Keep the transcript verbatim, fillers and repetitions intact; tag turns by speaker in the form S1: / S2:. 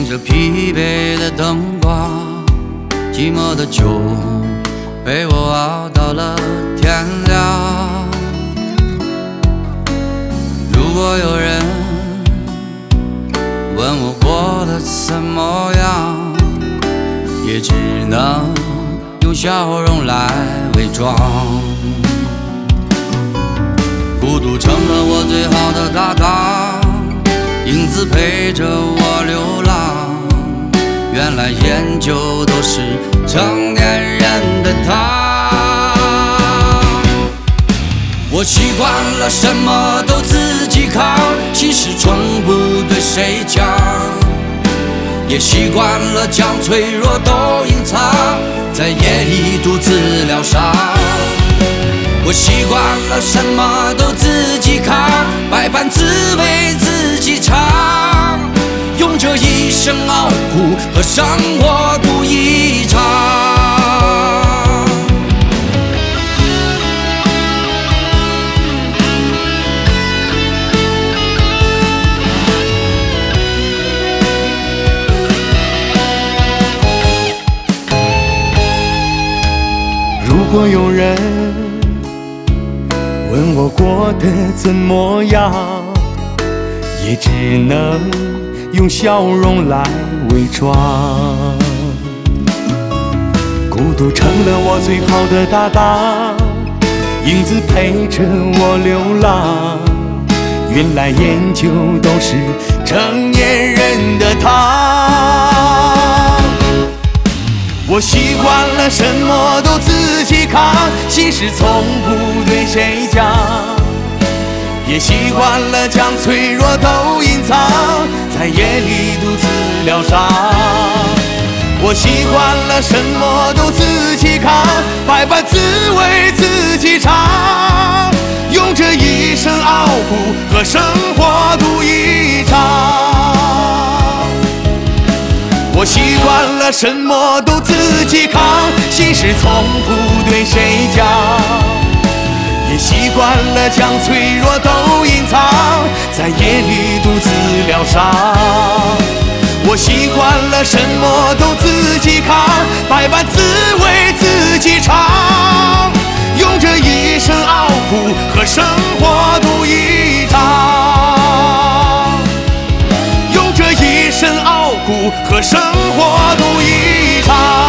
S1: 着疲惫的灯光，寂寞的酒陪我熬到了天亮。如果有人问我过得怎么样，也只能用笑容来伪装。孤独成了我最好的搭档，影子陪着我流浪。原来研究都是成年人的糖。我习惯了什么都自己扛，心事从不对谁讲，也习惯了将脆弱都隐藏在夜里独自疗伤。我习惯了什么都自己扛，百般滋味自己尝，用这一生傲骨和生活赌一场。
S2: 如果有人问我过得怎么样，也只能用笑容来伪装。孤独成了我最好的搭档，影子陪着我流浪。原来研究都是成年人的糖。我习惯了什么都自己扛，心事从不对谁讲，也习惯了将脆弱都隐藏在夜里独自疗伤。我习惯了什么都自己扛，百般滋味自己尝，用这一生傲骨和生活赌一场。我习惯了什么都自己扛，心事从不对谁讲，也习惯了将脆弱都隐藏在夜里独自疗伤。我习惯了什么都自己扛，百般滋味自己尝，用这一生傲骨和生活赌一场，用这一生傲骨和生活赌一场。